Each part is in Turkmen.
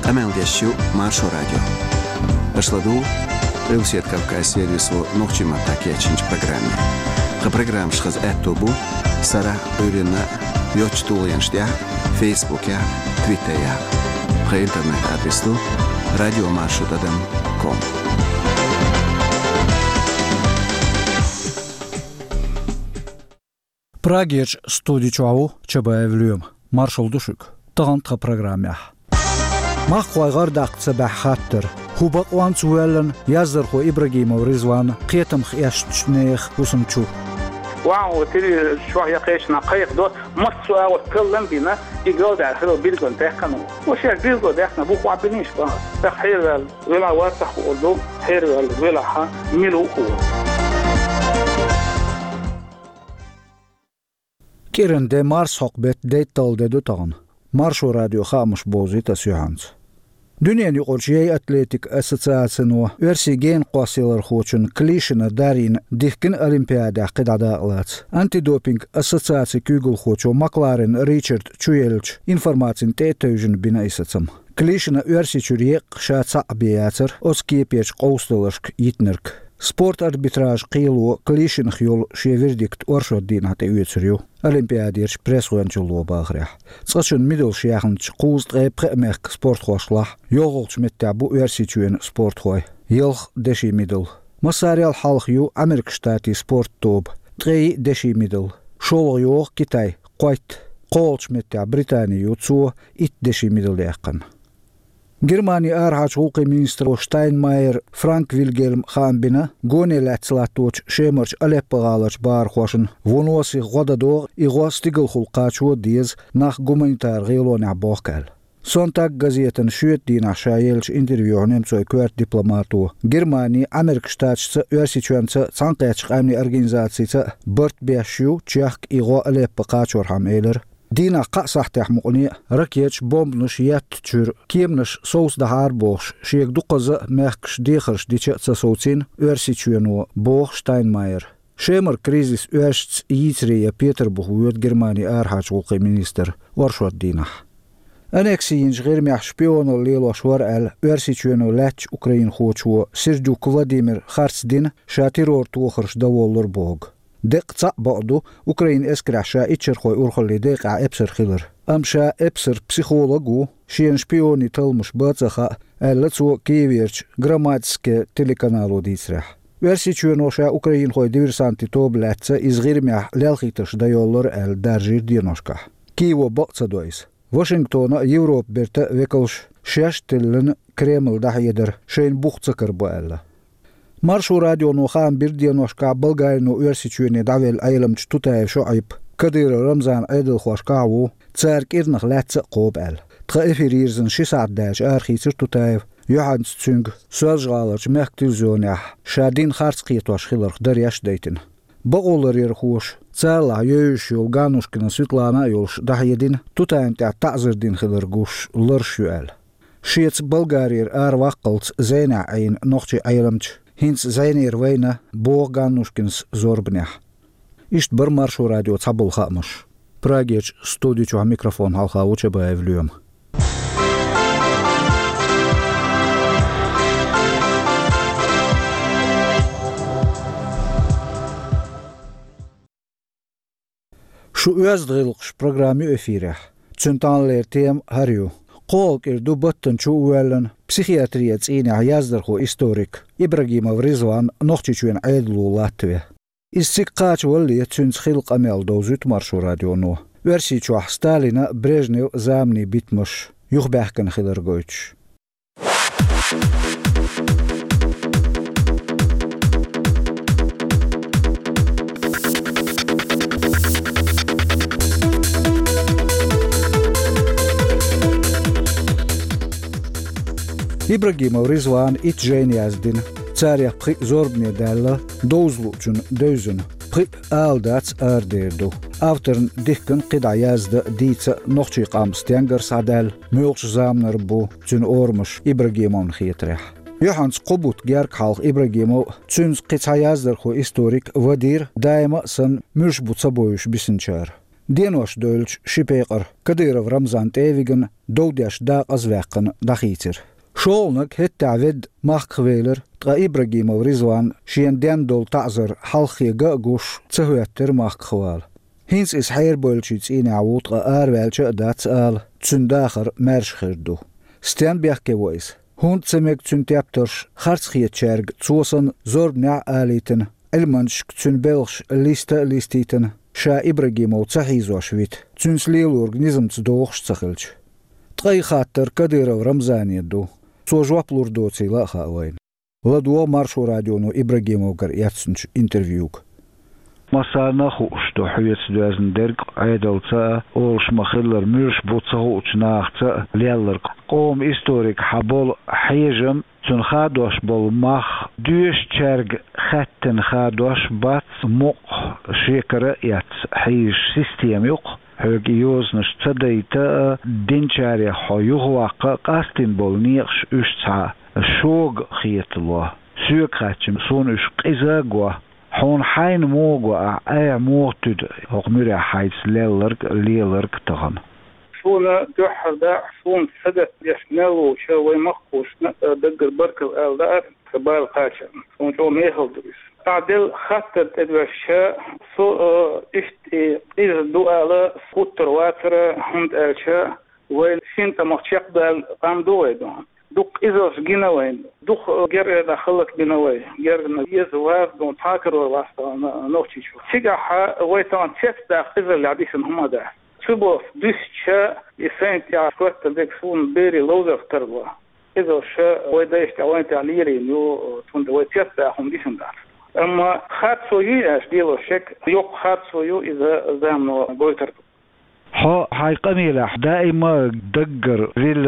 Амелдешью Маршу радио. Ашладу Русет Кавказ сервису Нохчима Такечинч программе. Программ шхаз этобу Сара Урина Йочтулянштя Фейсбуке, Твиттере. Интернет адресу radiomarshut.com. Prageç studiçavu çabayevlüyüm. Marshal düşük. Tağantqa programya. Maqwaygar daqtsa bahattır. Hubaqwan suwellen yazdır xo İbragimov Rizvan qiyatam xiyashchnex husumchu. Wow, تري شوية قيشنا قيق دو مصوا وتكلم بينا يقول ده حلو بيلقون تحكمه وش بيلقون ده إحنا بوقع بنيش بقى تحير ولا واسخ وقلوب حير ولا ح ملوكو كيرن دي مارس حقبت ديتال دي دوتان مارشو راديو خامش بوزي تسيحانس Dünyanın Orjey Atletik Asosiasyonu Örsigen qasilar xoçun klişina darin dihkin olimpiyada qidadaqlat. Antidoping Asosiasiya kügül xoçu McLaren Richard Chuyelch informatsiyan tetövjün bina isatsam. Klişina örsiçuriye qşatsa abiyatsır oskiyepeç qawstalarsk yitnirk. Sport arbitraj qilu klişin xyol şeverdikt orşoddin hata üyetsiriyo. Olimpiadirch preswanchulu bağırah. Tsqachun middel şiyaxınç quzd qemerk sport xoşlah. Yoğulç metta bu örsiçüyen sport xoy. Yılx deşi middel. Masarial halxyu Amerik Ştati sport tob. Tqey deşi middel. Şol yoğ Kitay. Qoyt. Qolç metta Britaniya tsu it deşi middel yaqın. Germania arhaç huquqi ministru Steinmeier Frank Wilhelm Hambina gonelatslatoch shemerch Aleppo-galach bar xoşun vonosi godador igostigel hulqachu diz nach gumanitar gelona boqal. Sonntag gazetten schüt die nach Schayelch interview nemtsoy kvert diplomatu Germania Amerik Staatsche örsiçüense sanqayach amni organizatsiysa bert beshu chaq igo Aleppo-qachor hameler Dina qasahtax muqni rakech bombnush yatchur kiemnush sous da harbosh shiek duqaza merksh dikhers dicha sautin örsichüeno Boch Steinmeier Schemer krizis örsts yitriya Peterburg Germania arhach huquqi minister warshot dinah Anexiyinj ghermiach spionol lelo shwar al örsichüeno lach Ukrain xochu Sergey Vladimir Khartsdin shatiror tukhrs dawollar bog دقة بعضو أوكرين إسكراشا إتشرخوي أورخلي دقة إبسر خيلر أمشا إبسر بسيخولوجو شين شبيوني تلمش باتسخا ألتسو كيفيرش غراماتسكي تيليكانالو ديسرح ورسيتشونوشا أوكرين خوي ديرسانتي توبلاتسا إزغيرميح لالخيتش دايولر أل دارجير دينوشكا كيوو بقصة دويس واشنطن يوروب برتا ويكلش شاشتلن كريمل دحيدر شين بوختصكر بألا Maršu radio no Khan birdienoškā Bulgārinu örsiçüeni davel aylamç tutaev şoayb Kadir Ramzan Edelxoşkavu tsark irnaq latsa qobal. Tqa efirirzin 6 saat arxitsir tutaev Johannes Tsung sözgalarç merktilzonah Şadin Khartskiyetoş xilarx daryaş deytin. Boğolar yerxoş tsala yöyüşül Ganushkina Svetlana yolş dahyedin tutaenta ta'zirdin xilarguş lırşüel. Şiets Bulgarir arvaqalts zena ayn noqçi aylamç Hins zaynir vayna Boğganushkins zorbnях. İşt bir Marшу radio tabul xamış. Prageç studiçu mikrofon halxa uçabayevlüyüm. Şu özdğılıq programı efirah. Çüntanler tem haryu. Qolk irdu bıttın çuwellen psihiatriya tsina yazdırxu historik İbragimov Rizvan noqçiçuen aydlu Latvia. İstikqaç walli tüns xilq amel dozut Maršu radionu. Versiçu Stalina Brezhnev zamni bitmiş. Yuxbahkan xilargoyç. İbragimov Rizvan itjeń yazdin. Tsarya qi zorbne dalla dozluçun dözün. Qi aldats arderdu. Avtorn dihkin qida yazdı dica noqçi qamstyanger sadal mölç zamnar bu tün ormuş İbragimov xitrah. Johannes Qobut gerk halq İbragimov tüns qita yazdır xo historik vadir daima san mülş butsa boyuş bisinçar. دينوش دولش شبيقر كديرو رمضان تيفيغن دودياش داق أزواقن دخيتر شولنك هت تعود ماخ خويلر تغا إبراهيم ورزوان شين دين دول تعزر حلخي قاقوش تسهويتر ماخ خوال هينس إس حير بولشيتس إيني عوود غا آروالش أدات سآل تسنداخر مارش خردو ستيان بيحكي ويس هون تسميك تسنتيابترش خارس خيت شارق تسوصن زورب نع آليتن المنش تسنبلش ليستيتن شا إبراهيم وتسحيزو شويت تسنسليل أورغنيزم تدوخش تسخلش تغي خاطر كديرو رمضان يدو سوجواب لوردوتي لا خاوين لدو مارشو راديونو إبراهيم وقر ياتسنش انترفيوك مسانا خوشتو حيث دوازن درق عيدلتا أولش مخلر مرش بوتسهوش ناختا ليالر قوم إستوريك حبول حيجم تن خادوش بول مخ دوش تشارق خاتن خادوش بات موق شيكرا يات حيج سيستيم يوق هوك يوزنش تدايتا دينشاري حيوغ واقع قاستين بول نيقش اشتعا شوق خيط الله سيوك خاتشم سون اش قزاقوا حون حين موقع اي موتد اقمري حيث ليلرك تغن شونا دوحر دا شون سدت يشنالو شوي مخوش دقر بركل الدار كبال قاشر شون شو ميهل دريس عدل خطر تدوشا سو اشتي إذا دوالا سكوتر واتر هند الشا وين سينتا مخشق دال قام دوي دون دوك إذا جنوين دوك جر دخلك جنوي جر يزوار دون تاكر واسطة نوتشي شو سجاحة ويتان تشتا إذا اللي عديس هم ده سبوف دشة يسنت يا شوت دكسون بيري لوزر تروا إذا شا ويدايش تعوين تعليري نيو تون ويتشتا هم ديسن ده أما خات سوي أش ديلو شك يوق خات سوي إذا زامنو بويتر هاي قميلة دائما دقر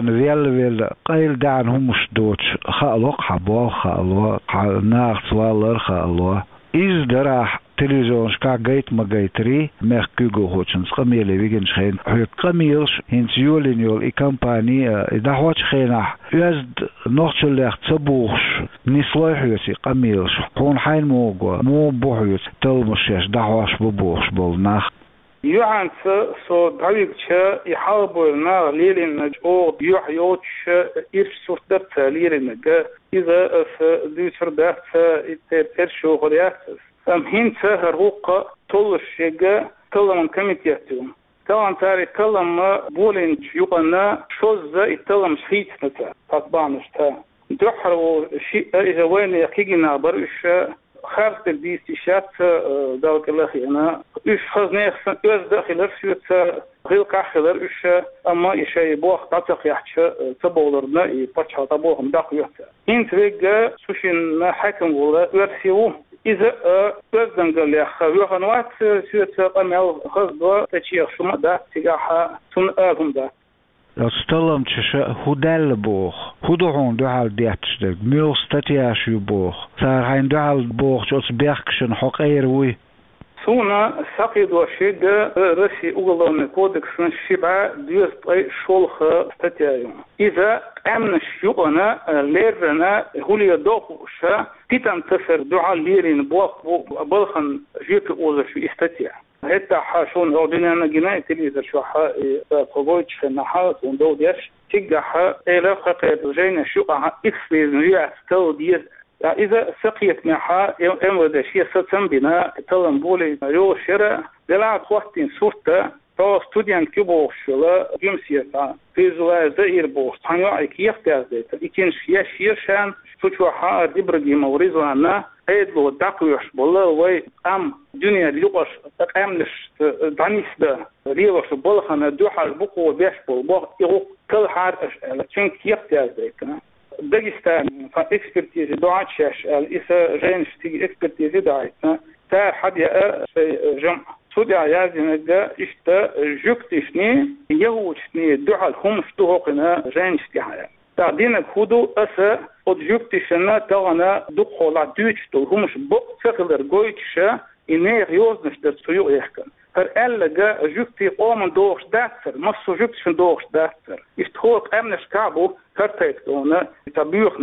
فيل قيل دعن همش دوتش خالوق حبوه خالوق ناخت والر خالوه إز دراح تلفزيون شكا جيت ما جيتري مخ كوغو هوتشنس قميلة ويجن شخين هو قميلش هنس يولين يول إي كامباني إذا هوتش خيناح يزد نوتش اللي تبوخش نسلوي حيوسي قميلش هون حين موغو مو بوحيوس تلمشيش دعواش ببوخش بولناخ يوعنس سو دعويكش يحاربوا النار ليلين نجو يوحيوتش إيش سوسترت ليلين نجا إذا دوشر دات ترشو غرياتس هين هروق طول الشيء كلام كميتياتهم كلام تاري كلام بولين يقنا شوز يتكلم شيء نتا تطبعنا شتا دحروا شيء إذا وين يقينا برش خارج الديستيشات دالك الأخي أنا إيش خزني خسن إيش داخل الشيء غير كاخلر إيش أما إيش يبوخ تعتق يحش تبولرنا يبتش تبوهم داخل يحش هين تريجا سوشين حكم ولا ورسيوه إذا أردن قال يا خير نوات سويت قمع خذوا تشيخ شو مدة تجاها تنقلهم ده. استلم تشا هدال بوخ هدوهون دوال ديتشدك ميلستاتياش يبوخ صار هين دوال بوخ جوز بيخشن حقيروي سونا ساقيد وشيد رسي أولون كودكس نشبع ديوز طي شولخ ستاتيايون إذا أمن الشيوغنا ليرنا هولي دوخوشا تيتان تسر دعا ليرين بوخ بلخن جيك أوزر شو استاتيا هتا حاشون أودينا جناية تليزر شو حا قبويتش خناحات وندو ديش تيجاها إلا خاقيت جينا شوقها إكسليز نريع ستو ديز إذا سقيت معها أمر شيء ستم بنا تلم بولي يو شراء دلعت وقتين صورته تو ستوديان كيبوش شلا جمسية فيزولا زائر بوش تانيو كيف تازدت إكين شيرشان تشوحا إبراهيم ورزوانا أيدلو داقوش بالله وي أم دنيا ليوش أمنش دانيسدا ليوش بالخنا دوحا بقو بيش بالبوغ إغو كل حار لكن كيف تازدت داغستان فاكسبرتيز دواتشاش الإسا جينش تيجي اكسبرتيز دايتنا تا حد يا جمع سودي عيازنا إشتا جوكتشني يهوشني دعال هم فتوهقنا جينش تيحيا تعدينا كودو أسا قد جوكتشنا تغنا دخولا دوتشتو همش بق فقدر قويتشا إنه ريوزنش در سيو يحكن فالألقى جوكتي قومن دوغش داتسر مصو جوكتشن دوغش داتسر إشتهوق أمنش كعبو كرتايتونا تبيوخنا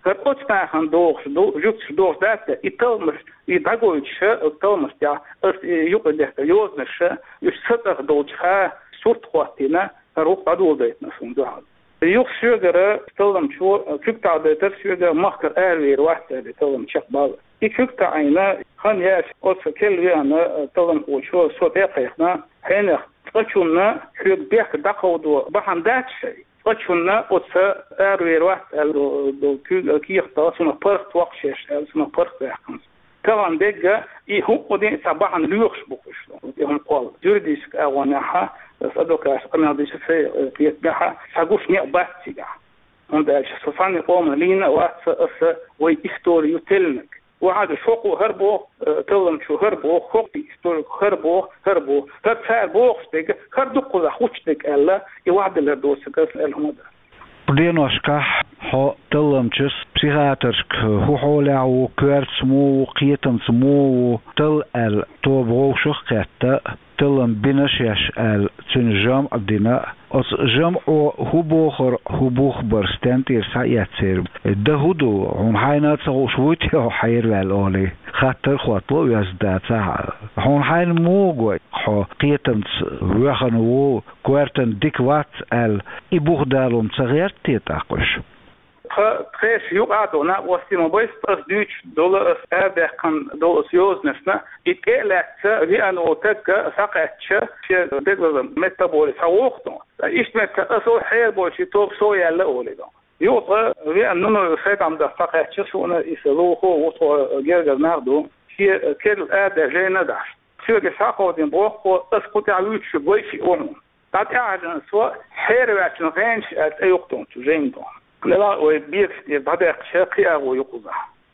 Отстахан жукс дата и талмаш и дагойча талмаш я юкадехта ёзнеша юж сатах долчха сурт хватина рух адулдайт на сундах. Юх шөгеры талам чу күктадетер шөгер махкар әрвер вастады талам чакбал. И күкта айна хан яш отса келвяна талам очу сотекайхна хенех очунна күкбек дақауду бахандатшай. Очунна отса әрвер вастады до киехта суна парк вақшеш суна парк яхканс. Талан дегга и хукодин сабахан люкс букушло. Им қол юридиск аванаха صدقاش أنا بدي شفي في بها ساقوش نقباتيها عند شوفاني قوم لينا وأس ويستوري يتلنك وهذا شوقو هربو تلم شو هربو خوتي استوري هربو هربو استيك هردقو ذا خوشتك ألا يوعد لردوس كاس الهمدا بدينوشكا هو تلمچس پسیخاترک هوحولا و كوارتسمو قيتمسمو تل ال تو بروشخ قتا تلم بنشيش ال تنجام الدنا اس جام او هبوخ برستنتير ساياتسير ده هدو هم حينات سو شويتي او حير والولي خاطر خاطلو يزداد هون حين موغو خو قيتمس وخنو كوارتن ديك وات ال يبوخ دالون صغيرتي تاقش Trees juqadona wasimo boys as Duits dolle as erberg kan dolle joznesna it eletze wie an otek saqatche de metabolic hawoqto ist met so heerboy top so yalle olido yoqa wie an no fet am da saqatche so na isloho wo gerger nardo hier kel erder jena da Suge saqo den boqo as qutalut boy fi on dat aaden so heerwat no range at yoqton to jendo لا وبيك بعد شاقي أو يقظة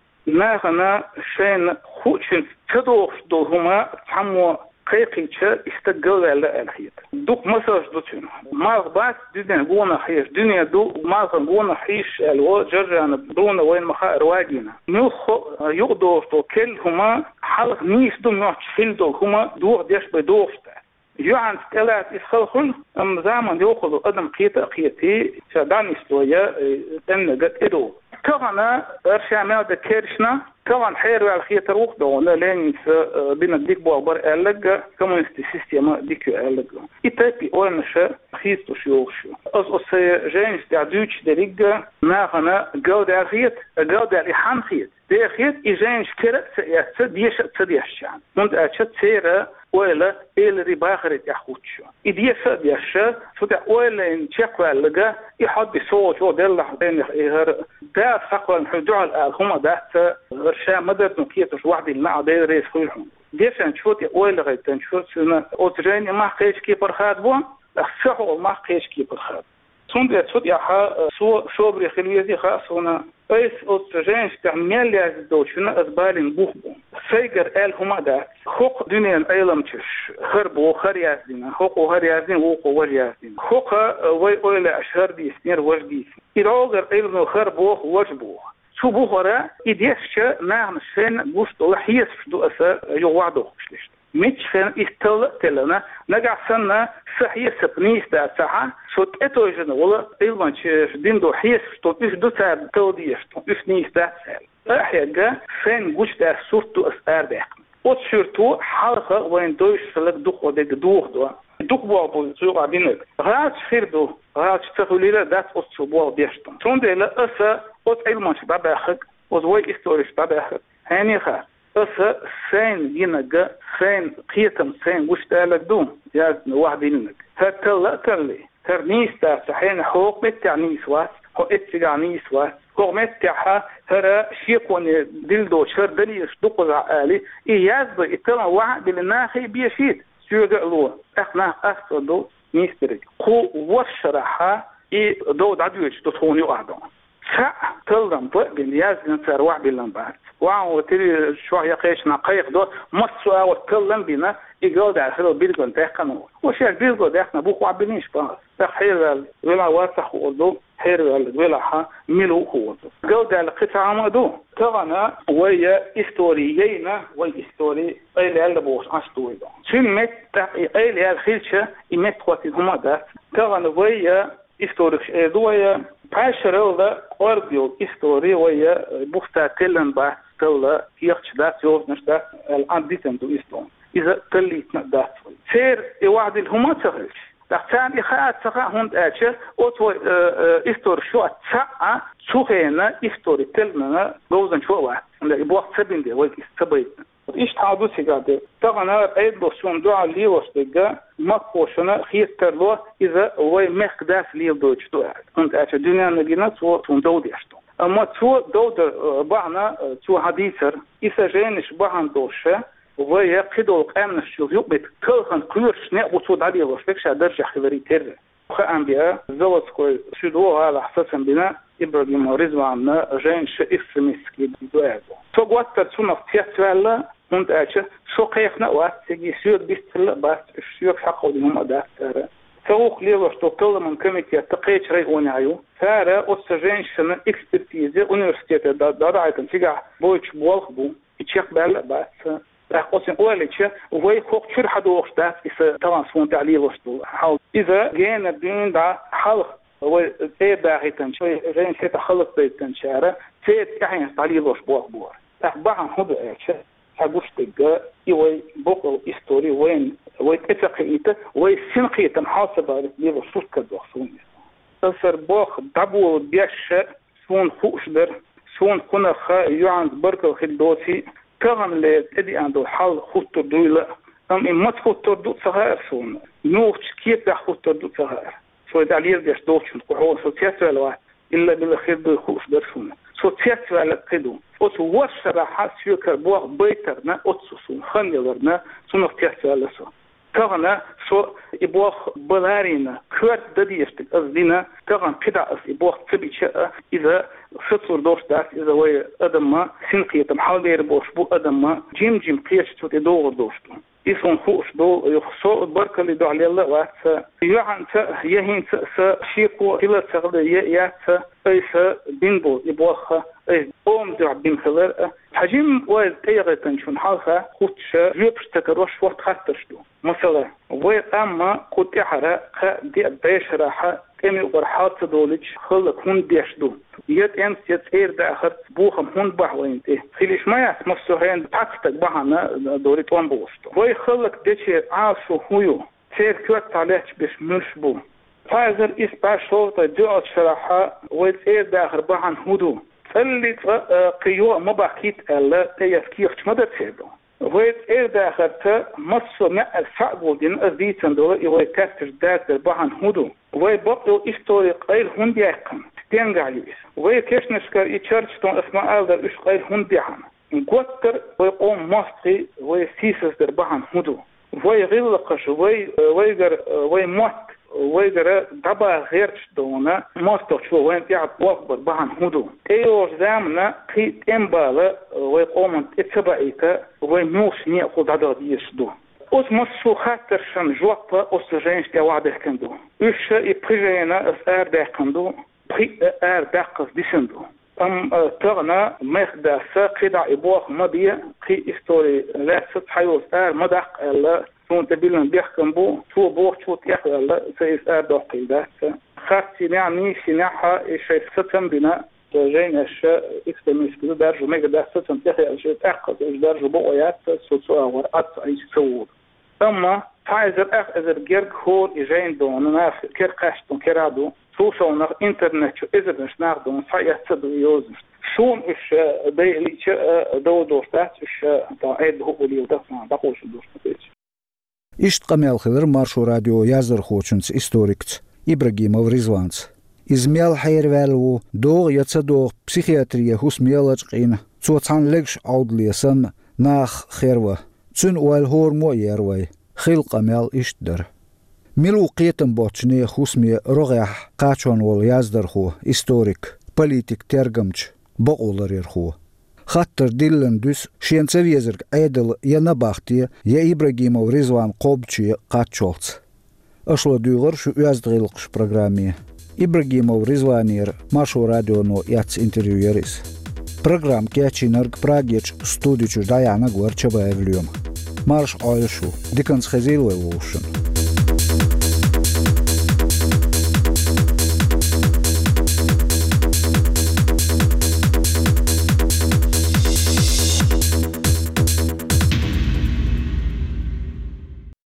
ما هنا شين خوشن تدوخ دوهما تحمو قيقيتش استقل على الحيط دوك مساج دوتين ما غبات دين قونا حيش دنيا دو ما غبونا حيش الو جرجان بدون وين مخا رواجينا نخو يقدوش دو كلهما حلق نيس دو نوتش فيلدو هما دوغ ديش بدوغتا يوعن ستلات إسخلخل أم زامن يوخذوا قدم قيتي شاداني سلوية تنقت إدو طبعا أرشا ماذا كيرشنا طبعا حيروا على خيط روح دونا لين بين الديك بوابر ألق كمونستي سيستيما ديكو ألق إتاكي أولنشا خيستو شيوخشو أص جينس تعدوش دريقا ناغنا قودة خيط قودة لحان خيط دي خيط إجينش كرت سياسة ديشة تديشان مند أتشت سيرا ولا اللي باخرت يحوتشو إديه سديشة سودا ولا إن شكوا لقى يحط صوت ودلع بين إهر ده فقط حجول هم ده غرشة مدد نكيتش واحد المع ده رئيس خيرهم ديش نشوت ولا غيت نشوت سنة أوترين ما خيش كيبر خاد بون أخسحوا ما خيش كيبر خاد سند سود يحا سو بريخليزي خاصونا أيس أوترين استعمال يزدوشنا أزبالين بوخبون سيجر آل هما ده خوق دنيا الأيلم تش خربو خريازين خوق خريازين وقو وريازين خوق وي أولا أشهر دي سنير وجدي إراغر أيلم خربو وجبو شو بوخرا إديش نعم سن بوست لحيس فدو أسا يوعدو خشلشت ميتشن استلنا نجع سنة صحيح سبنيس ده ساعة صوت اتوجن ولا أيضا دين دو حيس صوت إيش دو ساعة توديش إيش نيس ده ساعة أحيانا فين جوش ده صورته أسعار ده وتشرتو حلقة وين دوش سلك دوخ ودك دوخ دوا دوخ بوابو زوج عبينك غاش خيردو غاش تقوليلا دات أسبوع بيشتم تندلا أسا أت علمش بابخك وزوي إستوريش بابخك هني خا أسا سين ينجا سين قيتم سين وش تالك دوم يا واحد ينك هتلا تلي ترنيس تا سحين حقوق متعنيس واس هو اتجانيس واس هو متعها ترى شيكون دلدو شر دليش دقوا عالي إياز بيتلا واحد بالناخي بيشيد شو قالوا إحنا أخذوا نيستري قو وشرحها إيه دو دعوش تطوني وعدهم سا تلدم بالياز نصير واحد باللمبات وعو تري شوية قيشنا قيق دو مصوا وتكلم بينا يقول ده هذا بيلقون تحكمه وش بيلقون ده إحنا بوخ عبنيش بقى تحير ولا واسخ وضو حير ولا ها ملو هو قال ده القطعة مدو طبعا ويا إستوريينا وإستوري أي اللي بوش أشتوي ده شو مت أي الخيلشة يمت وقت هما ده طبعا ويا إستوريش دويا Paşarılda orgul istoriya ve buxtatilen bahtıla yıkçıda yozmuşta el-anditen du iston. İza tellitna da. Ser iwadil huma tağılış. Dağtan ihaat sağa hund açı oto istor şu atsa suhena istori telmana gozan çova. Anda bu sabinde ve sabit. İş tadusi gadı. Tağana eydosyon dua liyostiga makboşuna xiyetterlo iza ve mekdas liyodoçtu. Hund açı dünyanın gina so sondodyaştı. Ama so doğdu bana so hadisler isa jeniş bahan doşa ve yakidol qamnaş yok bit kılhan kuyuş ne otu daliyoş bekşa derja xivritер. Xanbiya zavodskoy südo ala hasasan bina İbrahim Rizvan'la jenş ekstremistki doydu. Çok vatta sunaf tiyatwalla hund açı şu qayıqna vaat segisiyor bistilla bas şuyuk haqodum adastara. Soğuk liyoş toplumun komiteti qeçray onayu. Fara o jenşinin ekspertizi üniversitede da aytın siga boyç bolx bu. İçek bel bas. Rakosin öylece ve kokçur hadoğuşta ise tamam son تعليل وصلوا حاول إذا جينا الدين ده حلق وتابعتن شوي جين شيء خلق بيتن شارع تيت يعني تعليل وصبوا أخبار تبعهم هذا إيش حقوش تجا يوي بقول إستوري وين اتفاقيته وسنقية محاسبة للرصوص كذا تصير باخ دبوا بيش سون خوشدر سون كنا خا يعند بركة خدوسي كان لتدي عنده حال خطر دوله ما خطر دو صغير سون نوش كيف خطر دو صغير سو تعليل ديش دوش نقول سوتيات ولا إلا بالخير دو خوش درسون سوتيات ولا كدو أو وش راح سيكر بوق بيترنا أتصون خنيلرنا سنختيات ولا سو كأنا سو يبوق بلارينا كرت دديشتك أزدينا كأن كده يبوق تبيش إذا خطر دوش داس إذا وي أدم ما سنقية محاول يربوش بو أدم ما جيم قيش توتي دور دوشتو إسون خوش دو يخصو بركة اللي دو على الله وات يعن يهين شيكو كلا تغلى يات أيس بينبو يبوخها أي قوم دع بين خلر حجم واد أيغة تنشون حالها خوش يبش تكروش وقت خطرشتو مثلا ويد أما قد إحرا دي بيش راحة كمي ورحات دولج خلق هون ديشدو يد أنت يتير داخل بوخم هون بحوينتي خليش ما يسمى سهين تاكستك بحنا دوري توان بوشتو وي خلق ديشي عاشو هويو تير كوات عليك بش ملشبو فازر إس باشو تجعل شراحة ويتير داخل بحن هودو اللي قيوة مباكيت ألا تيفكيخش مدى تسيدو ويتير داخل مصر مع الفعبو دين أزديتن دولي ويتاكتش داخل بحن هودو ويبقوا إستوري قيل هون ديقن تنقعيس ويكشنشكر إيشارجتون اسماء ألدر إش قيل هون ديحن نقوتر ويقوم مصري ويسيسس در بحن هودو ويغلقش ويقر ويموت ويقر دبا غيرش دونا مصدق شو وين يعب وقبر بحن هودو ايوش زامنا قيت انبالا ويقوم اتبعيتا ويموش نيقو دادا ديشدو Os mosu xatarşan joppa os jenş devadə kendo. Üç iprijena as erdəkendo, pri erdəqs disendo. Tağna mexdasa qida ibuq madiya qi istori lasat hayos madaq alla son tabilan bixkambu tu buq tu yaxalla sayis erdaqilda. Xatti yani sinaha shay satam bina جينش إكستميس كده درجة ميجا ده ستم تخي أشياء أقص إيش درجة بقيات سوتسوا ورقات أي سوود أما فايزر إذا جرج هول إجين دون ناس كير قاشتون كيرادو سوسو نغ إنترنت شو إذا مش ناخدون فايز تدريوز شون إيش بيلي دو دوستات إيش تعيد هو اللي وتصنع بقوش دوستات إيش تقميل خير مارشو راديو يازر خوشنس إستوريكت إبراهيمov Rizvans إزميل حيروالو دوغ يتصدوغ بسيخياتريا هسميلج قين توتان لغش عودليسن ناخ خيروه تون والهور مو يروي خلق ميل إشتدر ميلو قيتن بوتشني خسمي رغيح قاچون وال يازدرخو إستوريك بوليتيك ترجمج بقولر يرخو خاطر ديلن دوس شينسا ويزرق عيدل ينباختي يا إبراهيمov Rizvan قوبچي قاچولц أشلو دوغر شو يازدغيلقش программе إبراهيمov Rizvanir Машу радиону яц интервьюерис. Программ кячинарг прагеч студичу даяна гварчева евлюм. Марш ойшу, диканс хазилве лушен.